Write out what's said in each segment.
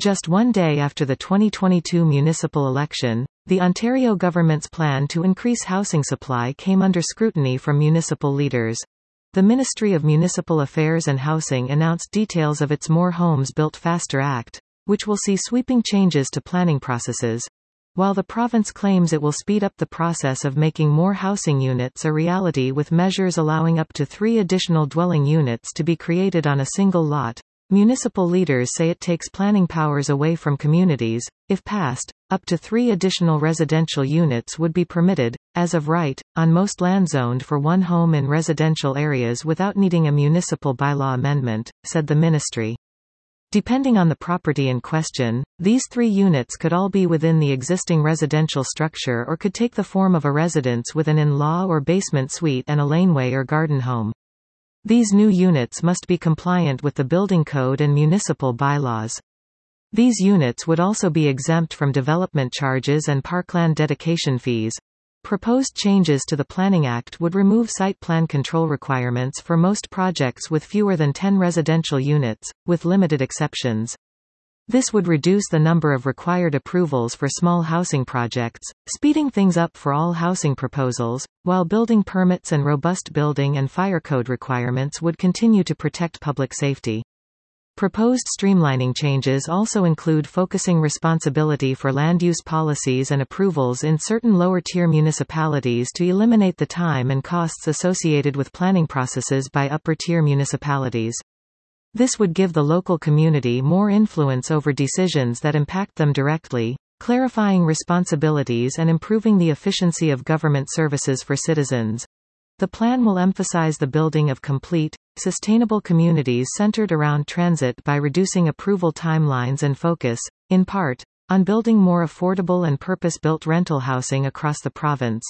Just one day after the 2022 municipal election, the Ontario government's plan to increase housing supply came under scrutiny from municipal leaders. The Ministry of Municipal Affairs and Housing announced details of its More Homes Built Faster Act, which will see sweeping changes to planning processes. While the province claims it will speed up the process of making more housing units a reality with measures allowing up to 3 additional dwelling units to be created on a single lot, municipal leaders say it takes planning powers away from communities. If passed, up to 3 additional residential units would be permitted, as of right, on most land zoned for one home in residential areas without needing a municipal bylaw amendment, said the ministry. Depending on the property in question, these 3 units could all be within the existing residential structure or could take the form of a residence with an in-law or basement suite and a laneway or garden home. These new units must be compliant with the building code and municipal bylaws. These units would also be exempt from development charges and parkland dedication fees. Proposed changes to the Planning Act would remove site plan control requirements for most projects with fewer than 10 residential units, with limited exceptions. This would reduce the number of required approvals for small housing projects, speeding things up for all housing proposals, while building permits and robust building and fire code requirements would continue to protect public safety. Proposed streamlining changes also include focusing responsibility for land use policies and approvals in certain lower-tier municipalities to eliminate the time and costs associated with planning processes by upper-tier municipalities. This would give the local community more influence over decisions that impact them directly, clarifying responsibilities and improving the efficiency of government services for citizens. The plan will emphasize the building of complete, sustainable communities centered around transit by reducing approval timelines and focus, in part, on building more affordable and purpose-built rental housing across the province.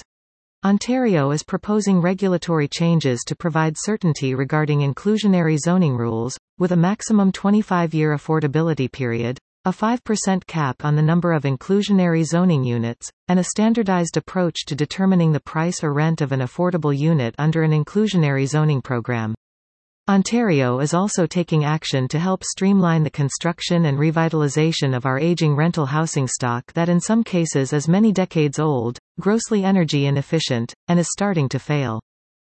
Ontario is proposing regulatory changes to provide certainty regarding inclusionary zoning rules, with a maximum 25-year affordability period, a 5% cap on the number of inclusionary zoning units, and a standardized approach to determining the price or rent of an affordable unit under an inclusionary zoning program. Ontario is also taking action to help streamline the construction and revitalization of our aging rental housing stock that in some cases is many decades old, grossly energy inefficient, and is starting to fail.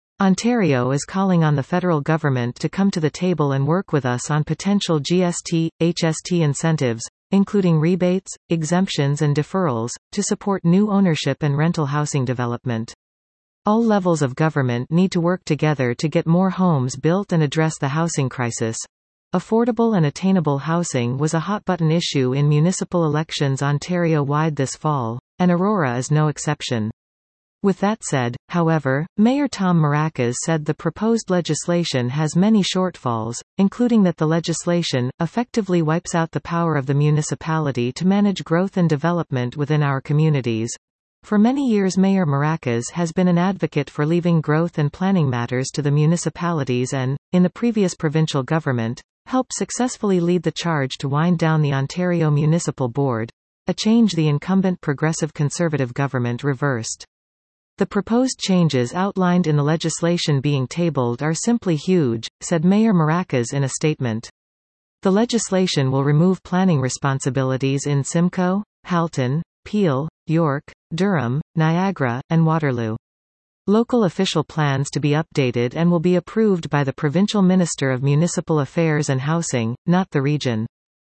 Ontario is calling on the federal government to come to the table and work with us on potential GST, HST incentives, including rebates, exemptions and deferrals, to support new ownership and rental housing development. All levels of government need to work together to get more homes built and address the housing crisis. Affordable and attainable housing was a hot-button issue in municipal elections Ontario-wide this fall, and Aurora is no exception. With that said, however, Mayor Tom Maracas said the proposed legislation has many shortfalls, including that the legislation effectively wipes out the power of the municipality to manage growth and development within our communities. For many years Mayor Maracas has been an advocate for leaving growth and planning matters to the municipalities and, in the previous provincial government, helped successfully lead the charge to wind down the Ontario Municipal Board, a change the incumbent Progressive Conservative government reversed. The proposed changes outlined in the legislation being tabled are simply huge, said Mayor Maracas in a statement. The legislation will remove planning responsibilities in Simcoe, Halton, Peel, York, Durham, Niagara, and Waterloo. Local official plans to be updated and will be approved by the Provincial Minister of Municipal Affairs and Housing, not the region.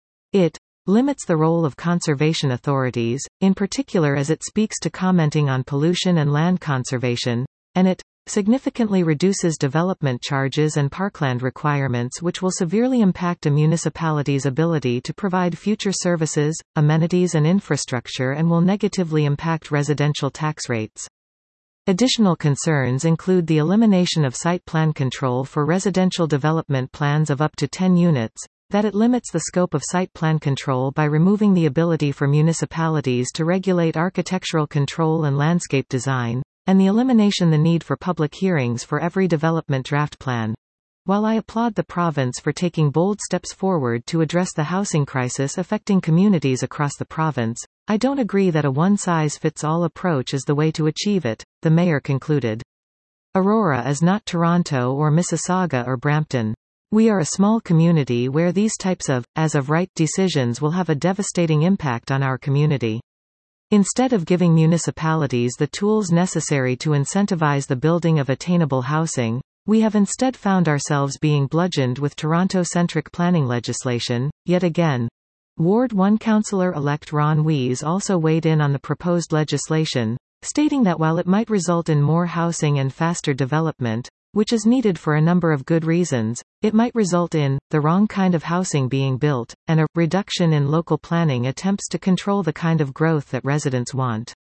It limits the role of conservation authorities, in particular as it speaks to commenting on pollution and land conservation, and it significantly reduces development charges and parkland requirements which will severely impact a municipality's ability to provide future services, amenities and infrastructure and will negatively impact residential tax rates. Additional concerns include the elimination of site plan control for residential development plans of up to 10 units, that it limits the scope of site plan control by removing the ability for municipalities to regulate architectural control and landscape design, and the elimination the need for public hearings for every development draft plan. While I applaud the province for taking bold steps forward to address the housing crisis affecting communities across the province, I don't agree that a one-size-fits-all approach is the way to achieve it, the mayor concluded. Aurora is not Toronto or Mississauga or Brampton. We are a small community where these types of, as of right, decisions will have a devastating impact on our community. Instead of giving municipalities the tools necessary to incentivize the building of attainable housing, we have instead found ourselves being bludgeoned with Toronto-centric planning legislation, yet again. Ward 1 Councillor-elect Ron Weiss also weighed in on the proposed legislation, stating that while it might result in more housing and faster development, which is needed for a number of good reasons, it might result in the wrong kind of housing being built, and a reduction in local planning attempts to control the kind of growth that residents want.